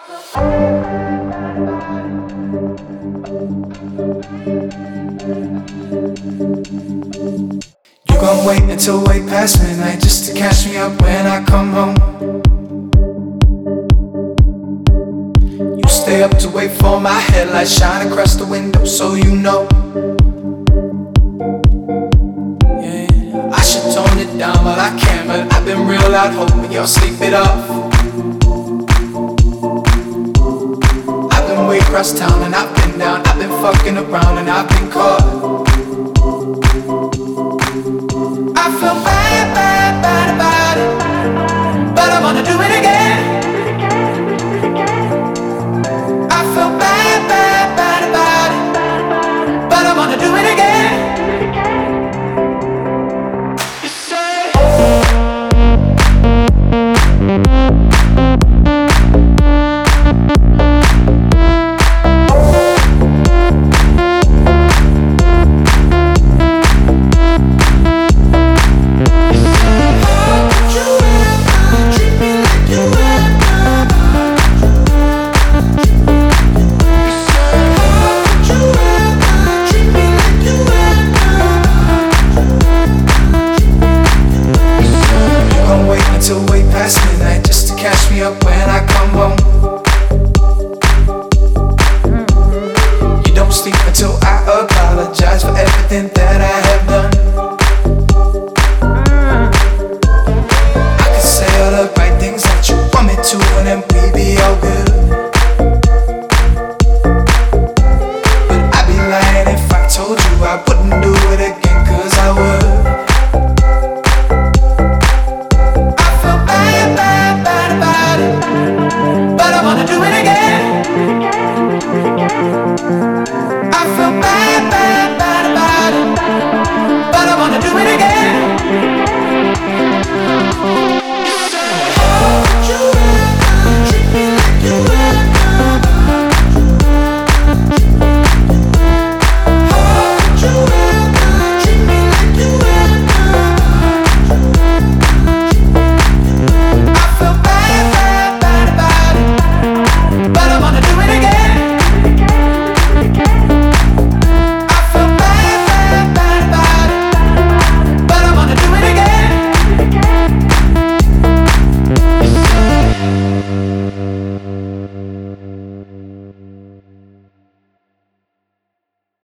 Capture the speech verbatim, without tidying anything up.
You gon' wait until way past midnight just to catch me up when I come home. You stay up to wait for my headlights shine across the window so you know. Yeah, I should tone it down but I can't, but I've been real out hoping y'all sleep it off. I've been way across town and I've been down, I've been fucking around and I've been caught. I feel bad, bad, bad about it, but I wanna do it again. I feel bad, bad, bad about it, but I wanna do it again. You say midnight just to catch me up when I come home. You don't sleep until I apologize for everything that I have done. I can say all the right things that you want me to, and then we be all good.